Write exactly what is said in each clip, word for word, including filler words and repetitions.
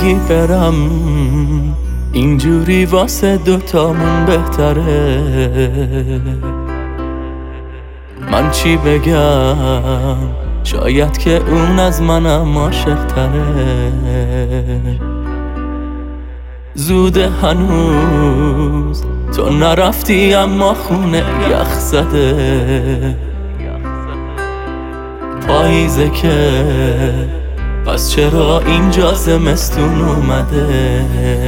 جایی برم اینجوری واسه دوتامون بهتره. من چی بگم شاید که اون از منم عاشق تره. زوده هنوز تو نرفتی اما خونه یخ زده. پاییزه که پس چرا اینجا زمستون اومده.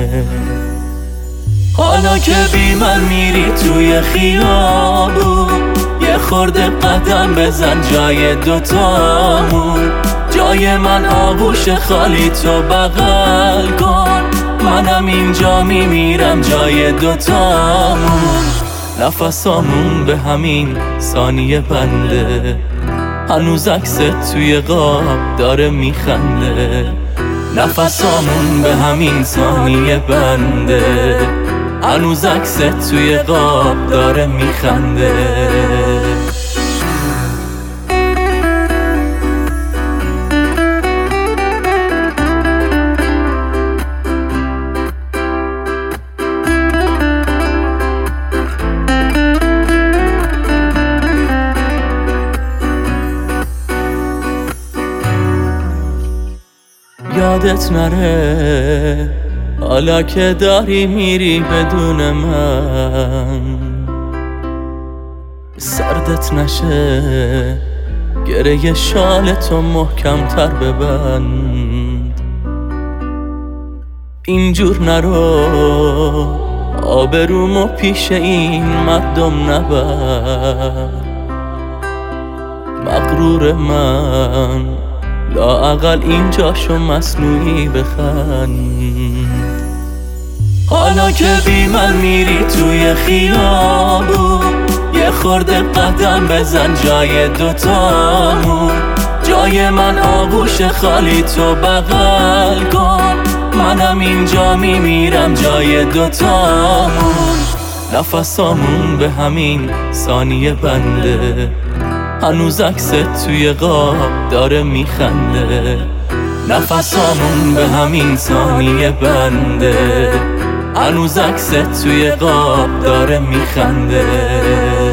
حالا که بی من میری توی خیابون یه خورده قدم بزن جای دوتامون. جای من آغوش خالی تو بغل کن. منم اینجا میمیرم جای دوتامون. نفسامون به همین ثانیه بنده. هنوز عکست توی قاب داره میخنده. نفسامون به همین ثانیه بنده. هنوز عکست توی قاب داره میخنده. یادت نره حالا که داری میری بدون من. سردت نشه گره شال تو محکم تر ببند. اینجور نرو آبرومو پیش این مردم نبر. مغرور من لااقل اینجاشو مصنوعی بخند. حالا که بی من میری توی خیابون یه خورده قدم بزن جای دوتامون. جای من آغوش خالی تو بغل کن. منم اینجا میمیرم جای دوتامون. نفسامون به همین ثانیه بنده. هنوز عکست توی قاب داره میخنده. نفسامون به همین ثانیه بنده. هنوز عکست توی قاب داره میخنده.